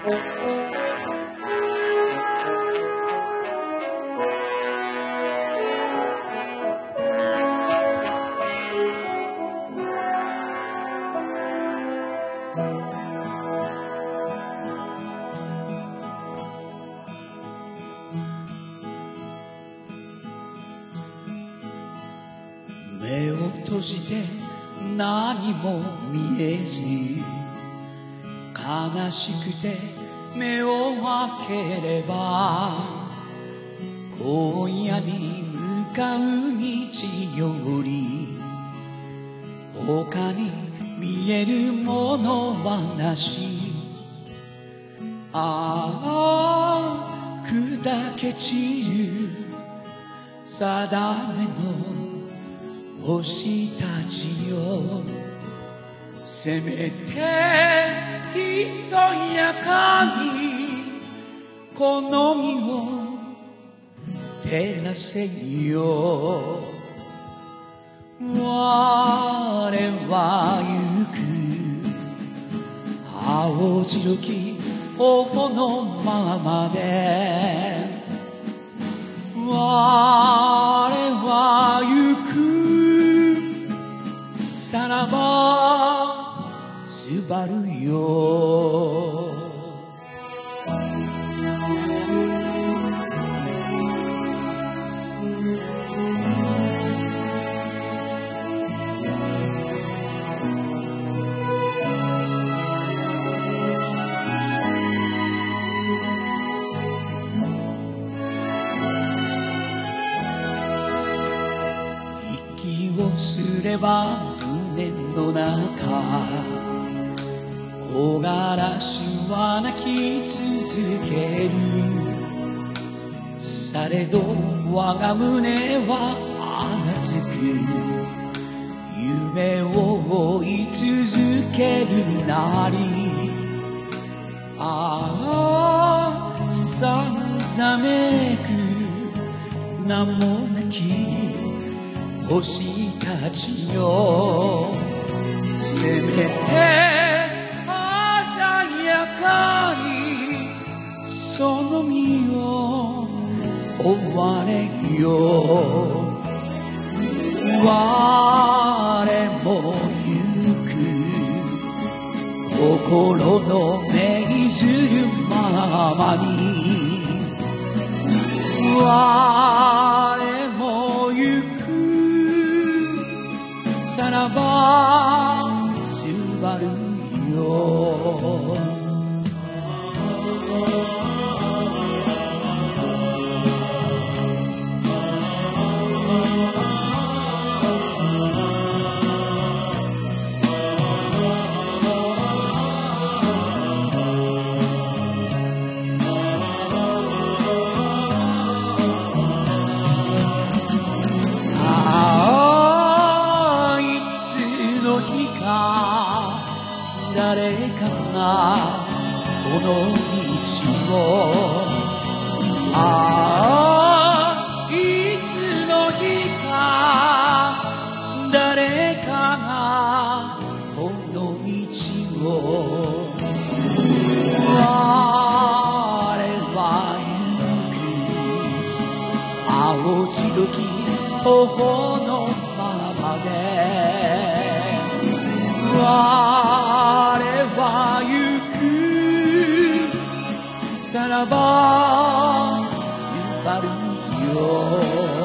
目を閉じて何も見えず、悲しくて目を開ければ今夜に向かう道より他に見えるものはなし。ああ砕け散る定めの星たちよ、せめてひそやかにこの身を照らせよ。我は行く青白き頬のままで、我は行くさらばすばるよ。息をすれば胸の中木枯らしは泣き続ける。されど我が胸は熱く夢を追い続けるなり。ああさざめく名もなき星たちよ、せめて鮮やかにその身を追われよ。我も行く心の命ずるままに。我も行くさらばすばるよ。誰かがこの道を、ああいつの日か誰かがこの道を、我は行く青白き頬のままで。我は行くさらばすばるよ。